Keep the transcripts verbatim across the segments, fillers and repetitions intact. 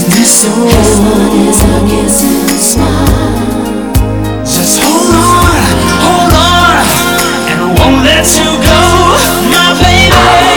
me so. As long as I kiss and smile, Just hold on, hold on, and I won't let you go, my baby.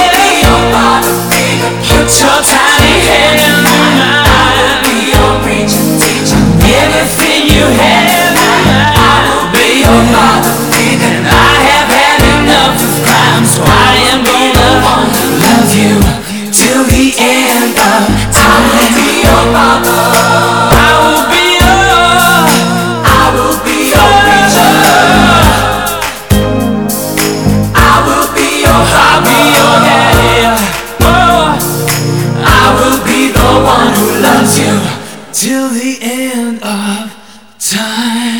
Put your tiny hand in mine. I'll be your preacher, teacher, Everything you have in mind. I will be your father figure. And I have had enough of crime, so I am gonna love you till the end of time. I will be your father. I will be your, I will be your preacher. I will be your I'll be your daddy. Oh, I will be the one who loves you till the end of time.